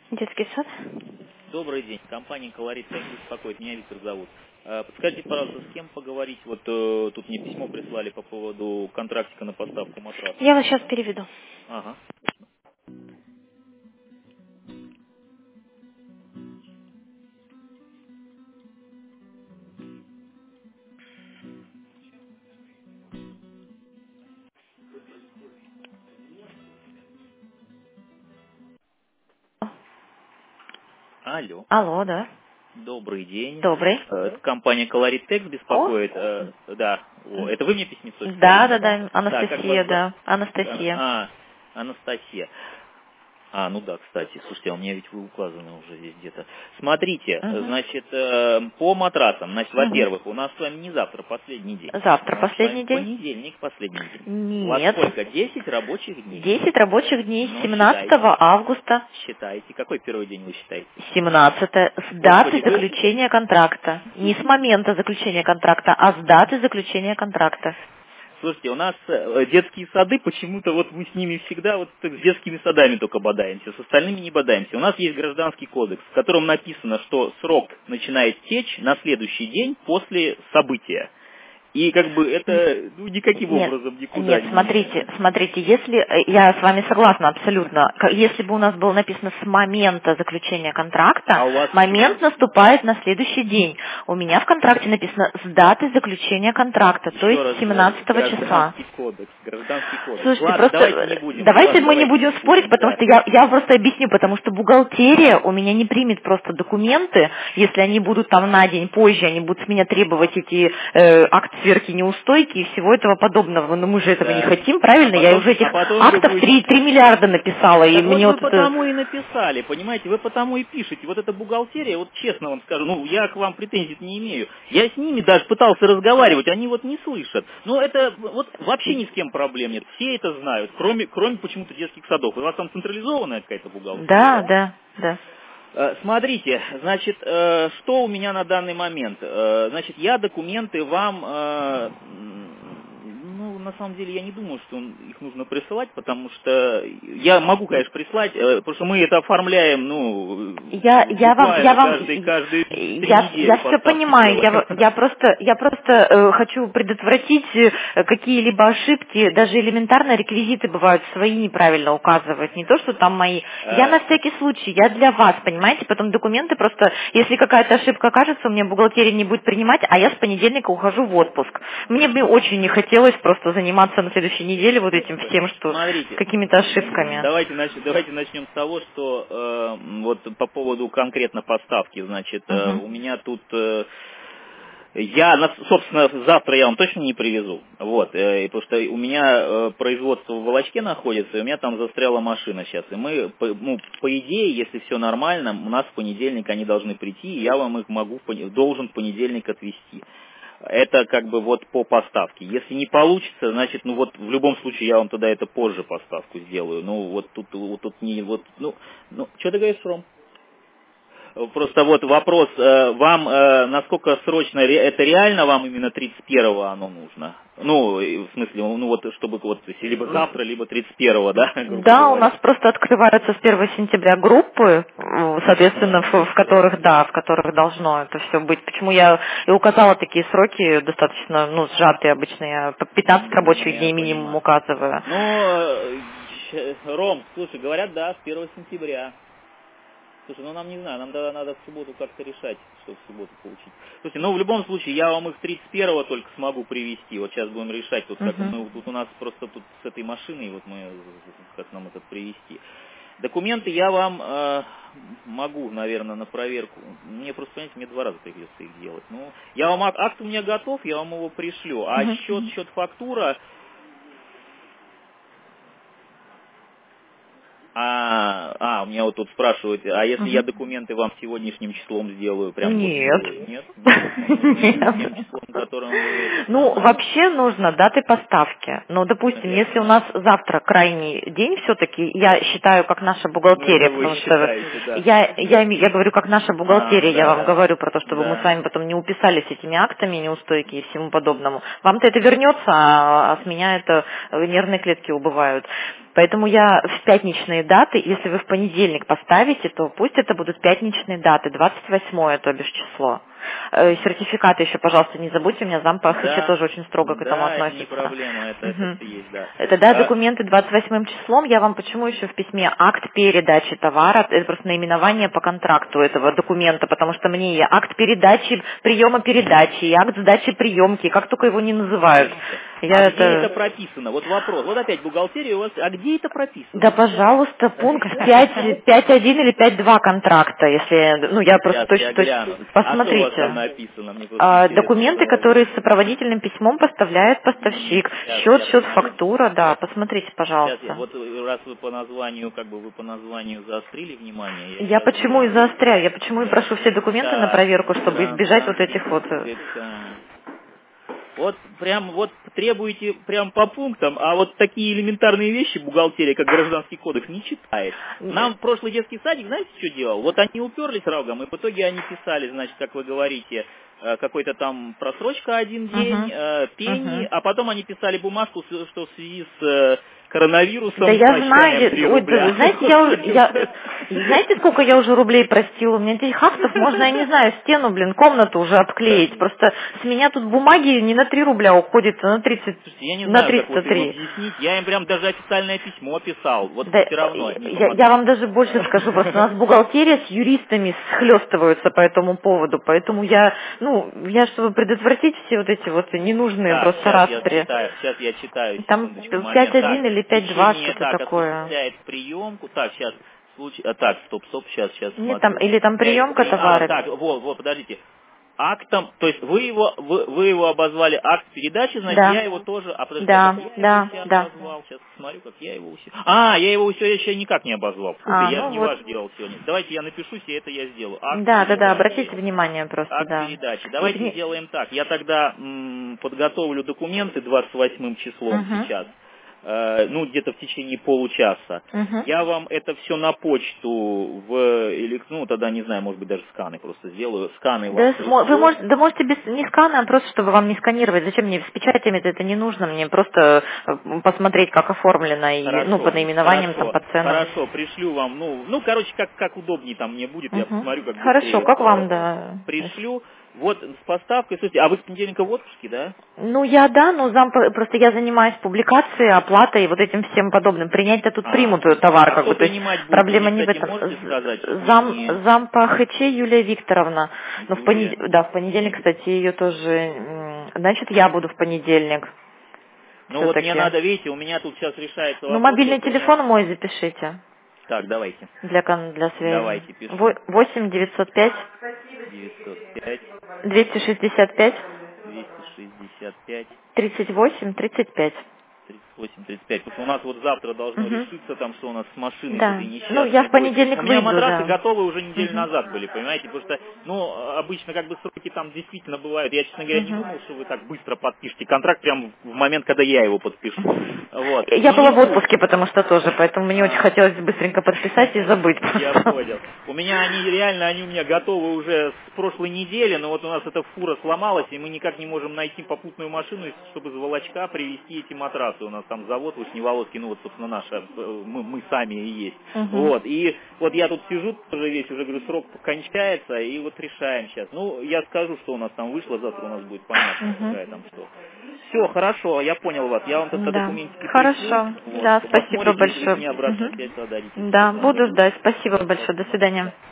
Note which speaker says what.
Speaker 1: Детский сад?
Speaker 2: Добрый день. Компания «Колорит» беспокоит. Меня Виктор зовут. Подскажите, пожалуйста, с кем поговорить? Вот тут мне письмо прислали по поводу контрактика на поставку матраса.
Speaker 1: Я вас сейчас переведу.
Speaker 2: Ага. Алло.
Speaker 1: Алло, да.
Speaker 2: Добрый день.
Speaker 1: Добрый.
Speaker 2: Это компания «Колорит Текст»
Speaker 1: О?
Speaker 2: беспокоит. Да. Это вы мне письмецо писали?
Speaker 1: Да.
Speaker 2: Да, как
Speaker 1: Анастасия,
Speaker 2: вас зовут?
Speaker 1: да. Анастасия.
Speaker 2: Анастасия. Ну да, кстати, слушайте, а у меня ведь вы указаны уже здесь где-то. Смотрите,
Speaker 1: Угу.
Speaker 2: значит, по матрасам, значит,
Speaker 1: Угу.
Speaker 2: во-первых, у нас с вами не завтра последний день.
Speaker 1: Завтра
Speaker 2: У нас с вами
Speaker 1: последний день?
Speaker 2: понедельник последний день. У вас
Speaker 1: Нет.
Speaker 2: сколько? 10 рабочих дней?
Speaker 1: 10 рабочих дней с
Speaker 2: Ну,
Speaker 1: 17
Speaker 2: считайте.
Speaker 1: августа.
Speaker 2: Считайте. Какой первый день вы считаете?
Speaker 1: 17 с даты
Speaker 2: Господи, вы...
Speaker 1: заключения контракта. Не с момента заключения контракта, а с даты заключения контракта.
Speaker 2: Слушайте, у нас детские сады, почему-то вот мы с ними всегда вот так с детскими садами только бодаемся, с остальными не бодаемся. У нас есть гражданский кодекс, в котором написано, что срок начинает течь на следующий день после события. И как бы это никаким образом никуда
Speaker 1: Нет,
Speaker 2: не...
Speaker 1: смотрите, если, я с вами согласна абсолютно, если бы у нас было написано с момента заключения контракта,
Speaker 2: А у вас...
Speaker 1: момент наступает на следующий день. У меня в контракте написано с даты заключения контракта, то
Speaker 2: Еще раз
Speaker 1: есть
Speaker 2: говорю,
Speaker 1: 17 числа.
Speaker 2: гражданский кодекс.
Speaker 1: Слушайте,
Speaker 2: Ладно,
Speaker 1: просто
Speaker 2: давайте не будем.
Speaker 1: давайте
Speaker 2: Ладно,
Speaker 1: мы не
Speaker 2: давайте
Speaker 1: будем
Speaker 2: не
Speaker 1: спорить,
Speaker 2: будем,
Speaker 1: потому
Speaker 2: да.
Speaker 1: что я просто объясню, потому что бухгалтерия у меня не примет просто документы, если они будут там на день позже, они будут с меня требовать эти акт сверки неустойки и всего этого подобного. Но мы же этого не
Speaker 2: Да.
Speaker 1: хотим, правильно? Я уже этих
Speaker 2: Потом вы
Speaker 1: актов
Speaker 2: будете...
Speaker 1: 3 миллиарда написала, и
Speaker 2: Так вот
Speaker 1: мне
Speaker 2: вы
Speaker 1: вот это...
Speaker 2: потому и написали, понимаете, вы потому и пишете. Вот эта бухгалтерия, вот честно вам скажу, я к вам претензий не имею. Я с ними даже пытался разговаривать, они вот не слышат. Но это вот вообще ни с кем проблем нет. Все это знают, кроме почему-то детских садов. У вас там централизованная какая-то бухгалтерия, да?
Speaker 1: Да.
Speaker 2: Смотрите, значит, что у меня на данный момент? Значит, я документы вам, на самом деле, я не думаю, что их нужно присылать, потому что я могу, конечно, прислать, потому что мы это оформляем, буквально каждые 3 недели
Speaker 1: Я все
Speaker 2: поставки
Speaker 1: понимаю,
Speaker 2: делаем.
Speaker 1: я просто хочу предотвратить какие-либо ошибки, даже элементарно реквизиты бывают свои неправильно указывают, не то, что там мои. Я на всякий случай, я для вас, понимаете, потом документы просто, если какая-то ошибка окажется, у меня бухгалтерия не будет принимать, а я с понедельника ухожу в отпуск. Мне бы очень не хотелось просто заниматься на следующей неделе вот этим всем, что
Speaker 2: Смотрите,
Speaker 1: какими-то ошибками.
Speaker 2: давайте начнем с того, что вот по поводу конкретно поставки, значит,
Speaker 1: Мгм.
Speaker 2: у меня тут собственно, завтра я вам точно не привезу, вот, потому что у меня производство в Волочке находится, и у меня там застряла машина сейчас, и мы, по идее, если все нормально, у нас в понедельник они должны прийти, и я вам их должен в понедельник отвезти. Это как бы вот по поставке. Если не получится, значит, в любом случае я вам тогда это позже поставку сделаю. Что ты говоришь, Ром? Просто вот вопрос, вам насколько срочно, это реально вам именно 31-го оно нужно? В смысле, чтобы либо завтра, либо 31-го, да, грубо
Speaker 1: Да, у нас
Speaker 2: говоря.
Speaker 1: просто открываются с 1 сентября группы, соответственно, в которых должно это все быть. Почему я и указала такие сроки достаточно, сжатые обычно, я по 15 рабочих
Speaker 2: Я
Speaker 1: дней минимум
Speaker 2: понимаю.
Speaker 1: указываю.
Speaker 2: Ром, слушай, говорят, да, с 1 сентября. Слушай, нам не знаю, нам тогда надо в субботу как-то решать, что в субботу получить. Слушайте, в любом случае, я вам их 31-го только смогу привезти. Вот сейчас будем решать, тут у нас просто тут с этой машиной, как нам это привезти. Документы я вам могу, наверное, на проверку. Мне просто, понимаете, мне 2 раза придется их делать. Я вам акт у меня готов, я вам его пришлю. А счет фактура... у меня вот тут спрашивают, а если я документы вам сегодняшним числом сделаю, прям
Speaker 1: Нет.
Speaker 2: нет?
Speaker 1: Нет.
Speaker 2: Тем числом, которым вы...
Speaker 1: Вообще нужно даты поставки. Допустим,
Speaker 2: Я
Speaker 1: если у
Speaker 2: понимаю.
Speaker 1: нас завтра крайний день все-таки, я считаю, как наша бухгалтерия,
Speaker 2: Это вы
Speaker 1: потому что
Speaker 2: считаете, да.
Speaker 1: я говорю, как наша бухгалтерия, я вам
Speaker 2: Да.
Speaker 1: говорю про то, чтобы мы с
Speaker 2: Да.
Speaker 1: вами потом не уписались этими актами, неустойки и всему подобному. Вам-то это вернется, а с меня это нервные клетки убывают. Поэтому я в пятничные даты, если вы в понедельник поставите, то пусть это будут пятничные даты, 28-е, то бишь число. Сертификаты еще, пожалуйста, не забудьте, у меня зам по ХЧ тоже очень строго к этому относится.
Speaker 2: Да, не проблема, это есть, да.
Speaker 1: Это, да, документы 28 числом. Я вам почему еще в письме акт передачи товара, это просто наименование по контракту этого документа, потому что мне и акт передачи, приема передачи, и акт сдачи приемки, как только его не называют.
Speaker 2: Где это прописано? Вот вопрос. Вот опять бухгалтерия у вас, а где это прописано?
Speaker 1: Да, пожалуйста, пункт 5.1 или 5.2 контракта, если, ну, я просто точно посмотрите.
Speaker 2: А что у вас там написано? Мне
Speaker 1: документы, которые с сопроводительным письмом поставляет поставщик. Счет, фактура, да, посмотрите, пожалуйста.
Speaker 2: Сейчас, вот раз вы по названию, заострили внимание.
Speaker 1: Я почему и заостряю, я почему и прошу все документы на проверку, чтобы избежать вот этих вот...
Speaker 2: Вот требуете прям по пунктам, а вот такие элементарные вещи бухгалтерия, как Гражданский кодекс, не читает. Нам прошлый детский садик, знаете, что делал? Вот они уперлись рогом, и в итоге они писали, значит, как вы говорите, какой-то там просрочка 1 день, пени, а потом они писали бумажку, что в связи с коронавирусом...
Speaker 1: Да я знаю, знаете, сколько я уже рублей простила? У меня этих актов можно, я не знаю, стену, комнату уже обклеить. Просто с меня тут бумаги не на 3 рубля уходит, а на 30.
Speaker 2: Слушайте, я не знаю, как вот его объяснить. Я им прям даже официальное письмо писал. Вот
Speaker 1: да,
Speaker 2: все равно.
Speaker 1: Я вам даже больше скажу, просто у нас бухгалтерия с юристами схлестываются по этому поводу. Поэтому я, чтобы предотвратить все вот эти вот ненужные просто распри.
Speaker 2: Сейчас я читаю.
Speaker 1: Там 5.1 или 5.2, что-то такое.
Speaker 2: Осуществляет приемку. Так, сейчас. Так, стоп, сейчас.
Speaker 1: Нет, там, или там приемка товара.
Speaker 2: Так, подождите. Актом, то есть вы его обозвали акт передачи, значит,
Speaker 1: да.
Speaker 2: Я его тоже...
Speaker 1: Да.
Speaker 2: Обозвал. Сейчас посмотрю, как я его я его еще никак не обозвал. Я не ваш делал сегодня. Давайте я напишу себе, это я сделаю.
Speaker 1: Да, обратите внимание просто,
Speaker 2: акт передачи. Давайте сделаем так. Я тогда подготовлю документы 28 числом сейчас. Где-то в течение получаса. Я вам это все на почту тогда не знаю, может быть, даже сканы просто сделаю. Сканы
Speaker 1: вы можете без не скана, а просто чтобы вам не сканировать. Зачем мне с печатями это не нужно, мне просто посмотреть, как оформлено, и по наименованиям, там, по ценам.
Speaker 2: Хорошо, пришлю вам, как удобнее там мне будет, я посмотрю, как
Speaker 1: хорошо, как вам, да.
Speaker 2: Пришлю. Вот с поставкой, слушайте, а вы с понедельника в отпуске, да?
Speaker 1: Но просто я занимаюсь публикацией, оплатой и вот этим всем подобным. Принять-то тут примут товар, как бы, то есть проблема не в этом. Зам по ХЧ Юлия Викторовна. Но в понедельник, кстати, ее тоже, значит, я буду в понедельник.
Speaker 2: Мне надо, видите, у меня тут сейчас решается вопрос.
Speaker 1: Мобильный телефон мой запишите.
Speaker 2: Так, давайте.
Speaker 1: Для связи.
Speaker 2: Давайте, пишу.
Speaker 1: 8 905 265 38 35.
Speaker 2: 38-35. Потому что у нас вот завтра должно решиться там, что у нас с машиной.
Speaker 1: Да. Я в понедельник выйду.
Speaker 2: У меня матрасы готовы уже неделю назад были, понимаете? Потому что, обычно сроки там действительно бывают. Я, честно говоря, не думал, что вы так быстро подпишете контракт прям в момент, когда я его подпишу. Вот.
Speaker 1: Я была в отпуске, потому что тоже, поэтому мне очень хотелось быстренько подписать и забыть.
Speaker 2: Я понял. У меня они у меня готовы уже с прошлой недели, но вот у нас эта фура сломалась, и мы никак не можем найти попутную машину, чтобы с Волочка привезти эти матрасы. У нас там завод в Вышневолодске, собственно, наш, мы сами и есть. И вот я тут сижу тоже весь, уже говорю, срок кончается, и вот решаем сейчас. Я скажу, что у нас там вышло, завтра у нас будет понятно, какая там что. Все, хорошо, я понял вас. Я вам тогда документики
Speaker 1: Хорошо,
Speaker 2: пришлю.
Speaker 1: Да, спасибо большое.
Speaker 2: Мне обратно связь зададите.
Speaker 1: Да, буду ждать. Спасибо большое. До свидания.